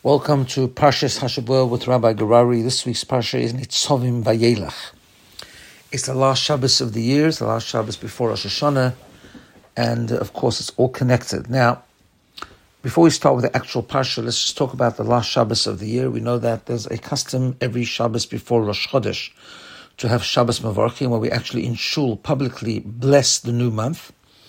Welcome to Parshas Hashabah with Rabbi Gerari. This week's Parsha is Nitzovim Vayelach. It's the last Shabbos of the year, it's the last Shabbos before Rosh Hashanah, and of course it's all connected. Now, before we start with the actual Parsha, let's just talk about the last Shabbos of the year. We know that there's a custom every Shabbos before Rosh Chodesh to have Shabbos Mavarchim, where we actually in Shul publicly bless the new month.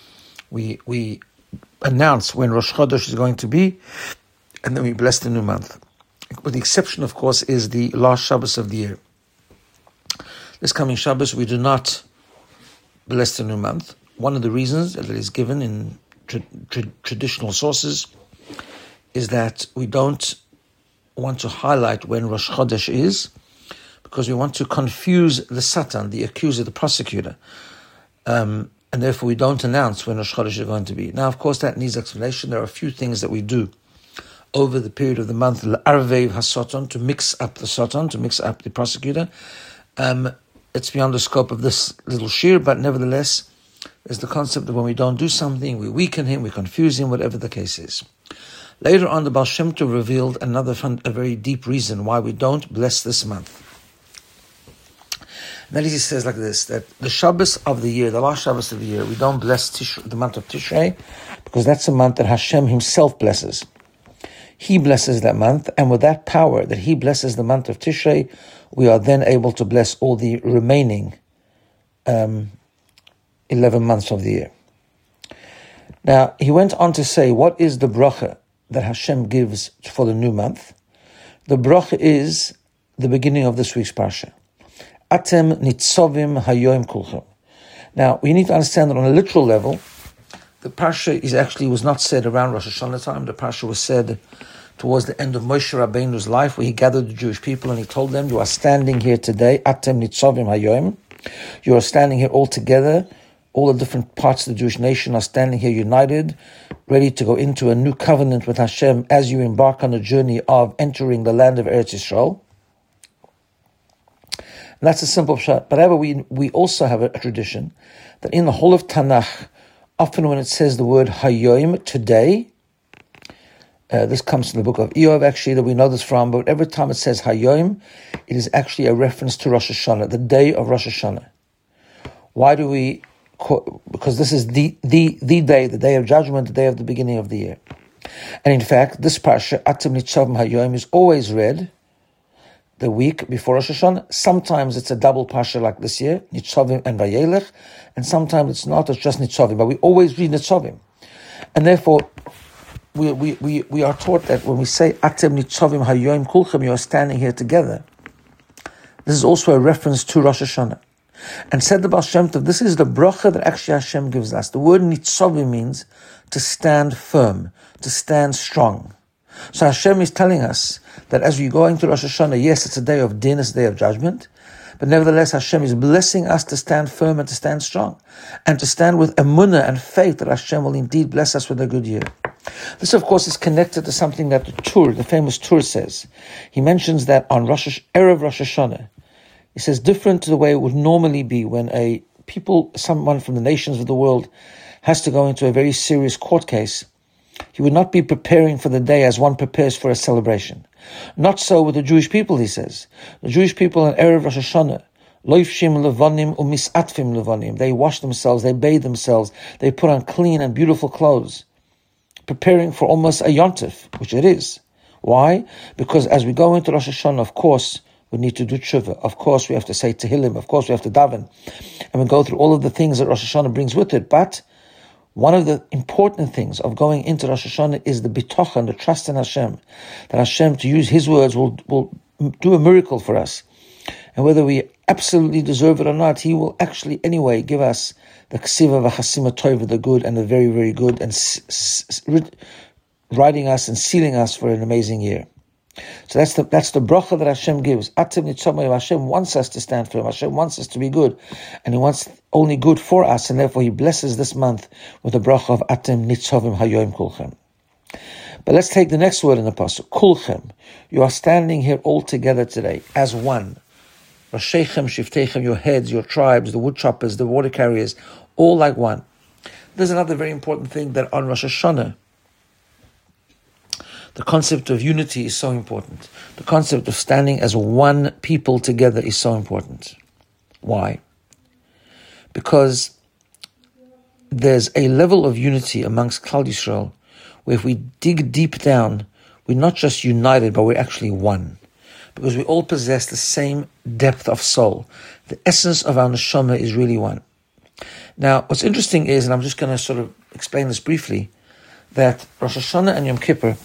We announce when Rosh Chodesh is going to be, and then we bless the new month. With the exception, of course, is the last Shabbos of the year. This coming Shabbos, we do not bless the new month. One of the reasons that is given in traditional sources is that we don't want to highlight when Rosh Chodesh is, because we want to confuse the Satan, the accuser, the prosecutor. And therefore we don't announce when Rosh Chodesh is going to be. Now, of course, that needs explanation. There are a few things that we do over the period of the month, L'Arvev HaSatan, to mix up the Satan, to mix up the prosecutor. It's beyond the scope of this little shir, but nevertheless, there's the concept that when we don't do something, we weaken him, we confuse him, whatever the case is. Later on, the Baal Shem Tov revealed a very deep reason why we don't bless this month. And then he says like this, that the Shabbos of the year, the last Shabbos of the year, we don't bless the month of Tishrei, because that's a month that Hashem himself blesses. He blesses that month, and with that power that he blesses the month of Tishrei, we are then able to bless all the remaining 11 months of the year. Now, he went on to say, what is the bracha that Hashem gives for the new month? The bracha is the beginning of this week's parsha. Atem nitzovim hayoim kulchem. Now, we need to understand that on a literal level, the parsha was not said around Rosh Hashanah time. The parsha was said towards the end of Moshe Rabbeinu's life, where he gathered the Jewish people and he told them, you are standing here today, Atem nitzovim hayoim. You are standing here all together. All the different parts of the Jewish nation are standing here united, ready to go into a new covenant with Hashem as you embark on the journey of entering the land of Eretz Yisrael. And that's a simple shot. But however, we also have a tradition that in the whole of Tanakh, often when it says the word Hayoim, today, this comes from the book of Eov actually, that we know this from, but every time it says Hayoim, it is actually a reference to Rosh Hashanah, the day of Rosh Hashanah. Why do we because this is the day, the day of judgment, the day of the beginning of the year. And in fact, this parsha, Atem Nitzovim Hayoim, is always read the week before Rosh Hashanah. Sometimes it's a double parsha like this year, Nitzovim and Vayelech, and sometimes it's not, it's just Nitzovim, but we always read Nitzovim. And therefore, we are taught that when we say Atem Nitzovim Hayoim Kulchem, you are standing here together, this is also a reference to Rosh Hashanah. And said the Baal Shem Tov, this is the bracha that actually Hashem gives us. The word Nitzovim means to stand firm, to stand strong. So Hashem is telling us that as we go into Rosh Hashanah, yes, it's a day of din, it's a day of judgment, but nevertheless Hashem is blessing us to stand firm and to stand strong, and to stand with emunah and faith that Hashem will indeed bless us with a good year. This, of course, is connected to something that the famous Tur says. He mentions that on Erev Rosh Hashanah, he says, different to the way it would normally be when someone from the nations of the world has to go into a very serious court case, he would not be preparing for the day as one prepares for a celebration. Not so with the Jewish people, he says. The Jewish people on Erev Rosh Hashanah, loifshim levanim umisatfim levanim. They wash themselves, they bathe themselves, they put on clean and beautiful clothes, preparing for almost a yontif, which it is. Why? Because as we go into Rosh Hashanah, of course, we need to do tshuva. Of course, we have to say tehillim. Of course, we have to daven. And we go through all of the things that Rosh Hashanah brings with it. But one of the important things of going into Rosh Hashanah is the bitochen, the trust in Hashem. That Hashem, to use His words, will do a miracle for us. And whether we absolutely deserve it or not, He will actually anyway give us the ksiva v'chasima tova, the good and the very, very good, and writing us and sealing us for an amazing year. So that's the bracha that Hashem gives. Atem Nitzovim. Hashem wants us to stand firm. Hashem wants us to be good, and He wants only good for us, and therefore He blesses this month with the bracha of Atem Nitzovim Hayoim Kulchem. But let's take the next word in the pasuk, Kulchem. You are standing here all together today as one. Roshechem, Shiftechem, your heads, your tribes, the wood choppers, the water carriers, all like one. There's another very important thing that on Rosh Hashanah, The concept of unity is so important. The concept of standing as one people together is so important. Why? Because there's a level of unity amongst Klal Yisrael where if we dig deep down, we're not just united, but we're actually one. Because we all possess the same depth of soul. The essence of our neshama is really one. Now, what's interesting is, and I'm just going to sort of explain this briefly, that Rosh Hashanah and Yom Kippur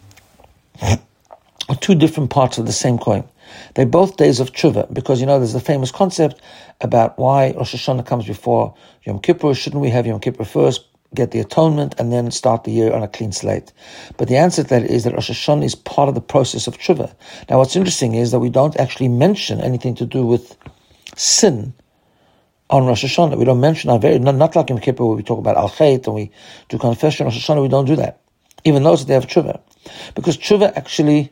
are two different parts of the same coin. They're both days of tshuva, because, there's the famous concept about why Rosh Hashanah comes before Yom Kippur. Shouldn't we have Yom Kippur first, get the atonement, and then start the year on a clean slate? But the answer to that is that Rosh Hashanah is part of the process of tshuva. Now, what's interesting is that we don't actually mention anything to do with sin on Rosh Hashanah. We don't mention not like Yom Kippur where we talk about Al-Chait and we do confession. Rosh Hashanah, we don't do that, even though they have tshuva. Because tshuva actually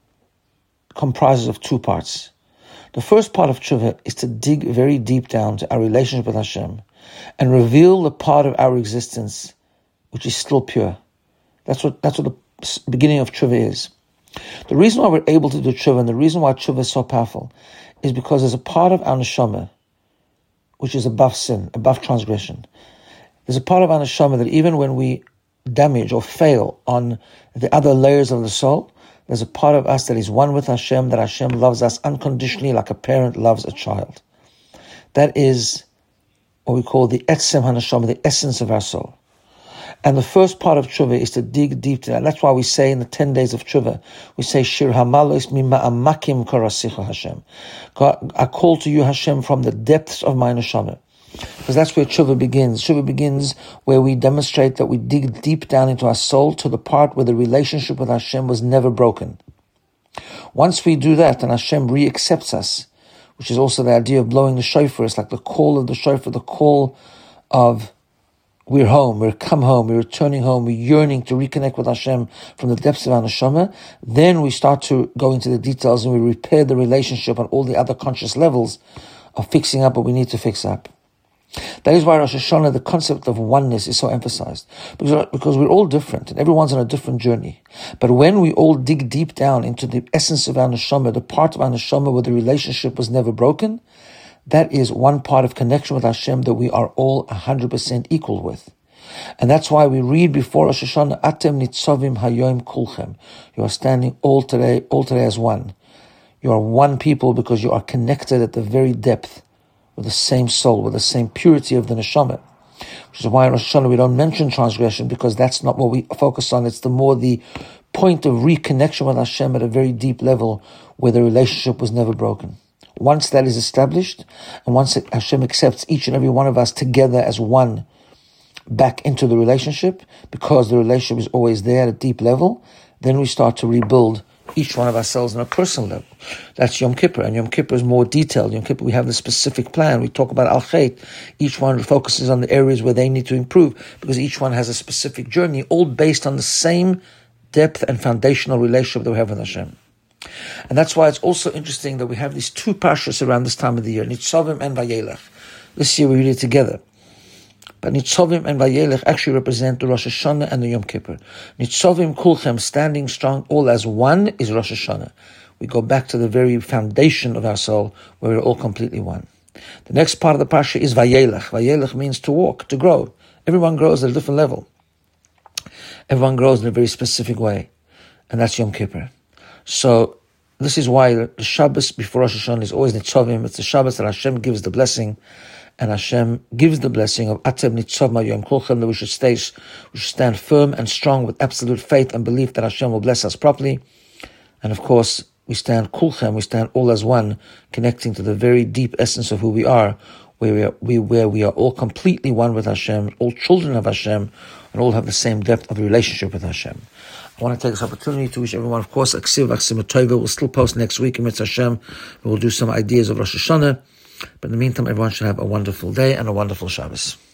comprises of two parts. The first part of tshuva is to dig very deep down to our relationship with Hashem and reveal the part of our existence which is still pure. That's what the beginning of tshuva is. The reason why we're able to do tshuva and the reason why tshuva is so powerful is because there's a part of our neshama which is above sin, above transgression. There's a part of our neshama that even when we damage or fail on the other layers of the soul, there's a part of us that is one with Hashem, that Hashem loves us unconditionally like a parent loves a child. That is what we call the etzem haneshama, the essence of our soul. And the first part of tshuva is to dig deep to that. That's why we say in the 10 days of tshuva, we say, Shir hamalos mima'amakim karasicha Hashem. God, I call to you, Hashem, from the depths of my neshama. Because that's where tshuva begins. Tshuva begins where we demonstrate that we dig deep down into our soul to the part where the relationship with Hashem was never broken. Once we do that, and Hashem re-accepts us, which is also the idea of blowing the shofar. It's like the call of the shofar, the call of we're home, we're come home, we're returning home, we're yearning to reconnect with Hashem from the depths of our neshama. Then we start to go into the details and we repair the relationship on all the other conscious levels of fixing up what we need to fix up. That is why Rosh Hashanah, the concept of oneness is so emphasized. Because we're all different and everyone's on a different journey. But when we all dig deep down into the essence of our neshama, the part of our neshama where the relationship was never broken, that is one part of connection with Hashem that we are all 100% equal with. And that's why we read before Rosh Hashanah, Atem nitzovim hayoim kulchem. You are standing all today as one. You are one people because you are connected at the very depth with the same soul, with the same purity of the neshama. Which is why in Rosh Hashanah we don't mention transgression, because that's not what we focus on. It's the point of reconnection with Hashem at a very deep level where the relationship was never broken. Once that is established, and once Hashem accepts each and every one of us together as one back into the relationship, because the relationship is always there at a deep level, then we start to rebuild each one of ourselves on a personal level. That's Yom Kippur, and Yom Kippur is more detailed. Yom Kippur, we have the specific plan. We talk about Al-Chait. Each one focuses on the areas where they need to improve, because each one has a specific journey, all based on the same depth and foundational relationship that we have with Hashem. And that's why it's also interesting that we have these two parshas around this time of the year, Nitzavim and Vayelech. This year we read it together. But Nitzavim and Vayelech actually represent the Rosh Hashanah and the Yom Kippur. Nitzavim kulchem, standing strong all as one, is Rosh Hashanah. We go back to the very foundation of our soul where we're all completely one. The next part of the parsha is Vayelech. Vayelech means to walk, to grow. Everyone grows at a different level. Everyone grows in a very specific way. And that's Yom Kippur. So this is why the Shabbos before Rosh Hashanah is always Nitzavim. It's the Shabbos that Hashem gives the blessing, and Hashem gives the blessing of Atem Nitzav Mayom Kulchem, that we should stand firm and strong with absolute faith and belief that Hashem will bless us properly. And of course, we stand Kulchem, we stand all as one, connecting to the very deep essence of who we are, where we are all completely one with Hashem, all children of Hashem, and all have the same depth of relationship with Hashem. I want to take this opportunity to wish everyone, of course, Aksiv Achsim Tova. We'll still post next week in Mitzvah Hashem. We'll do some ideas of Rosh Hashanah. But in the meantime, everyone should have a wonderful day and a wonderful Shabbos.